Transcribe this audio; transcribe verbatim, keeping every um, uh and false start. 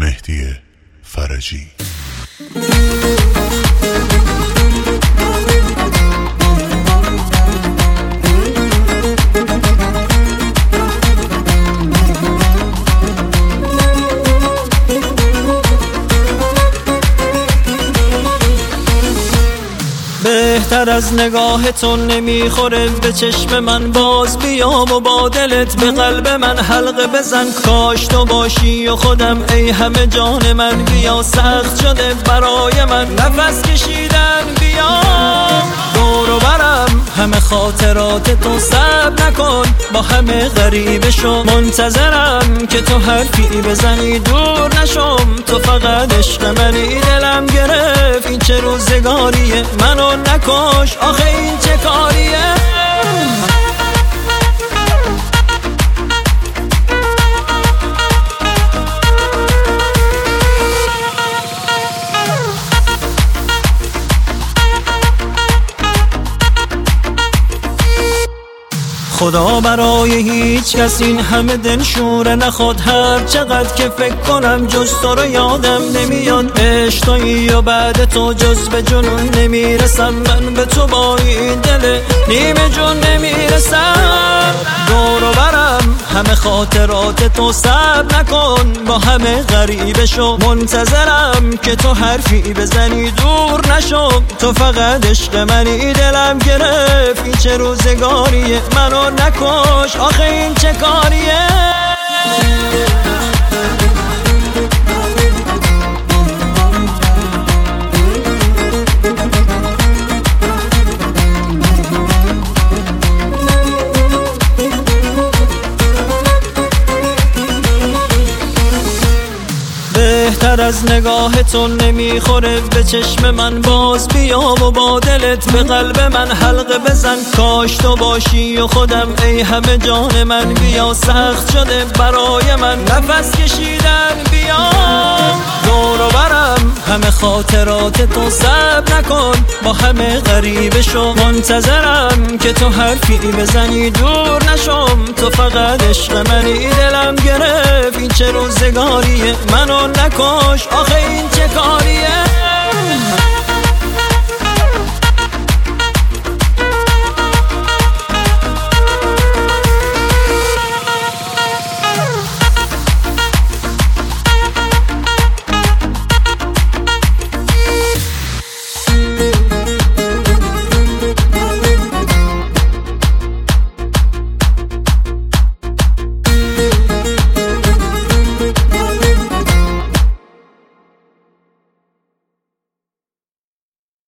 مهدی فرجی. بهتر از نگاهتون نمیخوره به چشم من، باز بیام و با دلت به قلب من حلقه بزن. کاش تو باشی و خودم ای همه جان من، بیا سخت شده برای من نفس کشیدن، بیام دور و برم همه خاطرات تو صبر نکن، با همه غریبه شو منتظرم که تو حرفی بزنی دور نشم. تو فقط عشق منی، دلم گرفت این چه روزگاریه، منو نکش آخه این چه کاریه. خدا برای هیچ کس این همه دلشوره نخواد، هر چقدر که فکر کنم جز تو رو یادم نمیاد. عشق تویی و بعد تو جز به جنون نمیرسم، من به تو با این دل نیمه جون نمیرسم. دور و برم همه خاطرات تو صبر نکن، با همه غریبه شو منتظرم که تو حرفی بزنی دور نشم. تو فقط عشق منی، دلم گرفت این چه روزگاریه، منو نکش آخه این چه کاریه. بهتر از نگاهتون نمیخوره به چشم من، باز بیام و با دلت به قلب من حلقه بزن. کاش تو باشی و خودم ای همه جان من، بیا سخت شده برای من نفس کشیدن، بیام دور و برم همه خاطرات تو صبر نکن، با همه غریبه شو منتظرم که تو حرفی بزنی دور نشم. تو فقط عشق منی، دلم گرفت این چه روزگاریه، منو نکش آخه این چه کاریه.